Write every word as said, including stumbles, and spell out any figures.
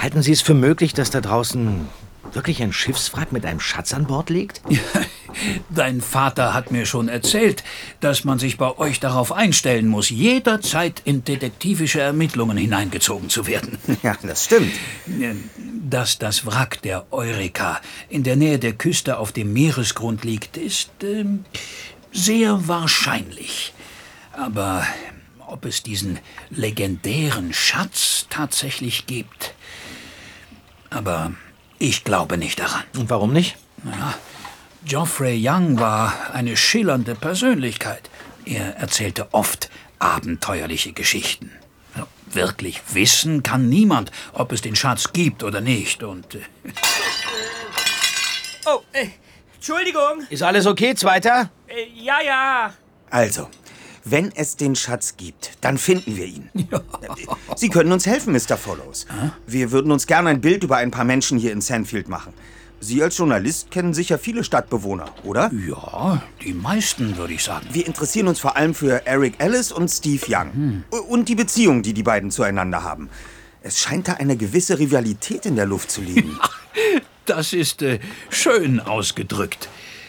Halten Sie es für möglich, dass da draußen wirklich ein Schiffswrack mit einem Schatz an Bord liegt? Dein Vater hat mir schon erzählt, dass man sich bei euch darauf einstellen muss, jederzeit in detektivische Ermittlungen hineingezogen zu werden. Ja, das stimmt. Dass das Wrack der Eureka in der Nähe der Küste auf dem Meeresgrund liegt, ist äh, sehr wahrscheinlich. Aber ob es diesen legendären Schatz tatsächlich gibt... Aber ich glaube nicht daran. Und warum nicht? Ja, Geoffrey Young war eine schillernde Persönlichkeit. Er erzählte oft abenteuerliche Geschichten. Ja, wirklich wissen kann niemand, ob es den Schatz gibt oder nicht. Und äh oh, äh, Entschuldigung. Ist alles okay, Zweiter? Äh, ja, ja. Also, wenn es den Schatz gibt, dann finden wir ihn. Ja. Sie können uns helfen, Mister Follows. Hä? Wir würden uns gerne ein Bild über ein paar Menschen hier in Sandfield machen. Sie als Journalist kennen sicher viele Stadtbewohner, oder? Ja, die meisten, würde ich sagen. Wir interessieren uns vor allem für Eric Ellis und Steve Young. Hm. Und die Beziehung, die die beiden zueinander haben. Es scheint da eine gewisse Rivalität in der Luft zu liegen. Das ist äh, schön ausgedrückt.